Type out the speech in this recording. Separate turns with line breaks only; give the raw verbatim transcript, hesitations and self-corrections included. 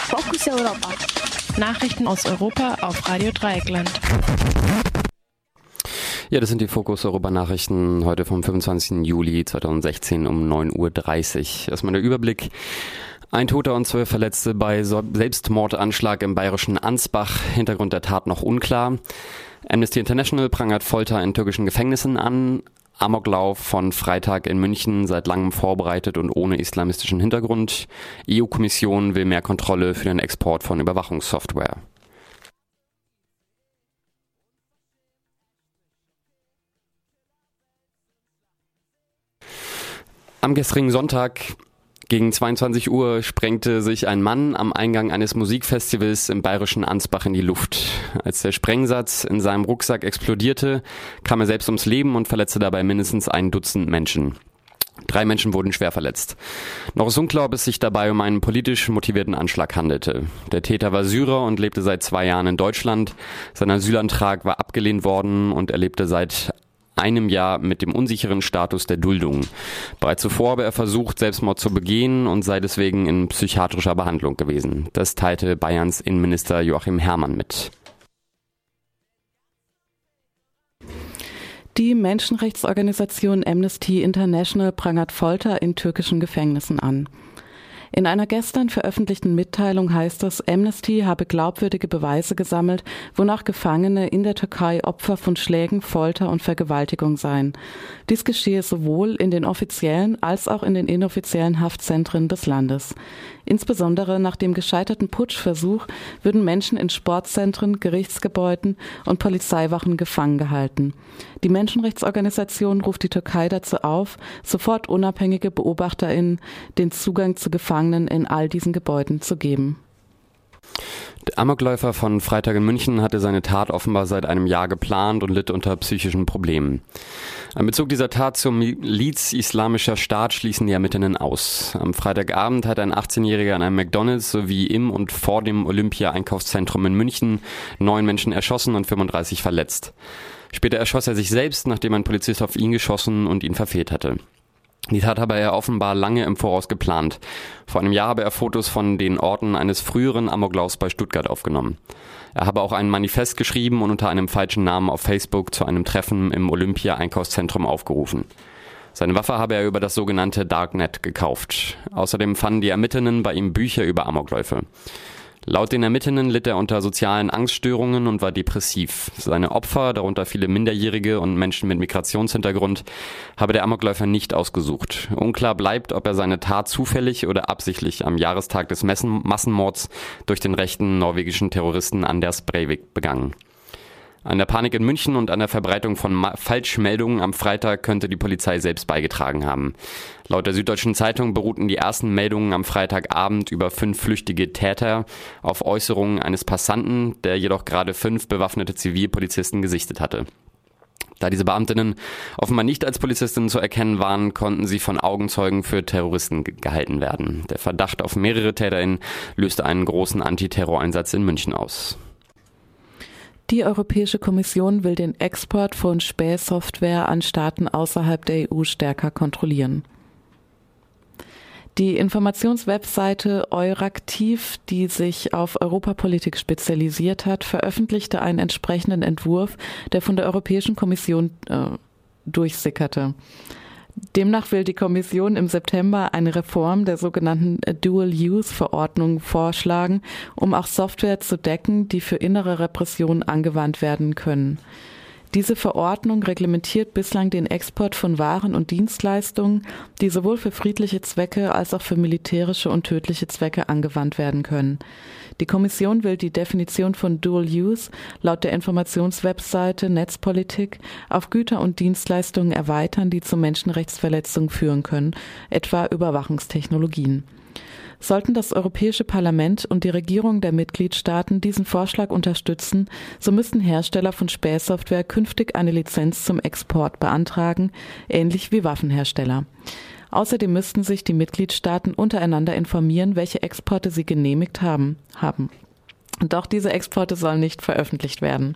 Fokus Europa.
Nachrichten aus Europa auf Radio Dreieckland.
Ja, das sind die Fokus Europa Nachrichten heute vom fünfundzwanzigsten Juli zweitausendsechzehn um neun Uhr dreißig. Erstmal der Überblick. Ein Toter und zwölf Verletzte bei Selbstmordanschlag im bayerischen Ansbach. Hintergrund der Tat noch unklar. Amnesty International prangert Folter in türkischen Gefängnissen an. Amoklauf von Freitag in München, seit langem vorbereitet und ohne islamistischen Hintergrund. E U-Kommission will mehr Kontrolle für den Export von Überwachungssoftware. Am gestrigen Sonntag gegen zweiundzwanzig Uhr sprengte sich ein Mann am Eingang eines Musikfestivals im bayerischen Ansbach in die Luft. Als der Sprengsatz in seinem Rucksack explodierte, kam er selbst ums Leben und verletzte dabei mindestens ein Dutzend Menschen. Drei Menschen wurden schwer verletzt. Noch ist unklar, ob es sich dabei um einen politisch motivierten Anschlag handelte. Der Täter war Syrer und lebte seit zwei Jahren in Deutschland. Sein Asylantrag war abgelehnt worden und er lebte seit einem Jahr mit dem unsicheren Status der Duldung. Bereits zuvor habe er versucht, Selbstmord zu begehen und sei deswegen in psychiatrischer Behandlung gewesen. Das teilte Bayerns Innenminister Joachim Herrmann mit.
Die Menschenrechtsorganisation Amnesty International prangert Folter in türkischen Gefängnissen an. In einer gestern veröffentlichten Mitteilung heißt es, Amnesty habe glaubwürdige Beweise gesammelt, wonach Gefangene in der Türkei Opfer von Schlägen, Folter und Vergewaltigung seien. Dies geschehe sowohl in den offiziellen als auch in den inoffiziellen Haftzentren des Landes. Insbesondere nach dem gescheiterten Putschversuch würden Menschen in Sportzentren, Gerichtsgebäuden und Polizeiwachen gefangen gehalten. Die Menschenrechtsorganisation ruft die Türkei dazu auf, sofort unabhängige BeobachterInnen den Zugang zu Gefangenen in all diesen Gebäuden zu geben.
Der Amokläufer von Freitag in München hatte seine Tat offenbar seit einem Jahr geplant und litt unter psychischen Problemen. Ein Bezug dieser Tat zum Miliz Islamischer Staat schließen die Ermittlerinnen aus. Am Freitagabend hat ein achtzehnjähriger an einem McDonald's sowie im und vor dem Olympia-Einkaufszentrum in München neun Menschen erschossen und fünfunddreißig verletzt. Später erschoss er sich selbst, nachdem ein Polizist auf ihn geschossen und ihn verfehlt hatte. Die Tat habe er offenbar lange im Voraus geplant. Vor einem Jahr habe er Fotos von den Orten eines früheren Amoklaufs bei Stuttgart aufgenommen. Er habe auch ein Manifest geschrieben und unter einem falschen Namen auf Facebook zu einem Treffen im Olympia-Einkaufszentrum aufgerufen. Seine Waffe habe er über das sogenannte Darknet gekauft. Außerdem fanden die Ermittlerinnen bei ihm Bücher über Amokläufe. Laut den Ermittlerinnen litt er unter sozialen Angststörungen und war depressiv. Seine Opfer, darunter viele Minderjährige und Menschen mit Migrationshintergrund, habe der Amokläufer nicht ausgesucht. Unklar bleibt, ob er seine Tat zufällig oder absichtlich am Jahrestag des Massenmords durch den rechten norwegischen Terroristen Anders Breivik begangen. An der Panik in München und an der Verbreitung von Ma- Falschmeldungen am Freitag könnte die Polizei selbst beigetragen haben. Laut der Süddeutschen Zeitung beruhten die ersten Meldungen am Freitagabend über fünf flüchtige Täter auf Äußerungen eines Passanten, der jedoch gerade fünf bewaffnete Zivilpolizisten gesichtet hatte. Da diese Beamtinnen offenbar nicht als Polizistinnen zu erkennen waren, konnten sie von Augenzeugen für Terroristen ge- gehalten werden. Der Verdacht auf mehrere TäterInnen löste einen großen Antiterroreinsatz in München aus.
Die Europäische Kommission will den Export von Spähsoftware an Staaten außerhalb der E U stärker kontrollieren. Die Informationswebseite Euraktiv, die sich auf Europapolitik spezialisiert hat, veröffentlichte einen entsprechenden Entwurf, der von der Europäischen Kommission äh, durchsickerte. Demnach will die Kommission im September eine Reform der sogenannten Dual-Use-Verordnung vorschlagen, um auch Software zu decken, die für innere Repression angewandt werden können. Diese Verordnung reglementiert bislang den Export von Waren und Dienstleistungen, die sowohl für friedliche Zwecke als auch für militärische und tödliche Zwecke angewandt werden können. Die Kommission will die Definition von Dual Use laut der Informationswebseite Netzpolitik auf Güter und Dienstleistungen erweitern, die zu Menschenrechtsverletzungen führen können, etwa Überwachungstechnologien. Sollten das Europäische Parlament und die Regierungen der Mitgliedstaaten diesen Vorschlag unterstützen, so müssten Hersteller von Spähsoftware künftig eine Lizenz zum Export beantragen, ähnlich wie Waffenhersteller. Außerdem müssten sich die Mitgliedstaaten untereinander informieren, welche Exporte sie genehmigt haben. haben. Doch diese Exporte sollen nicht veröffentlicht werden.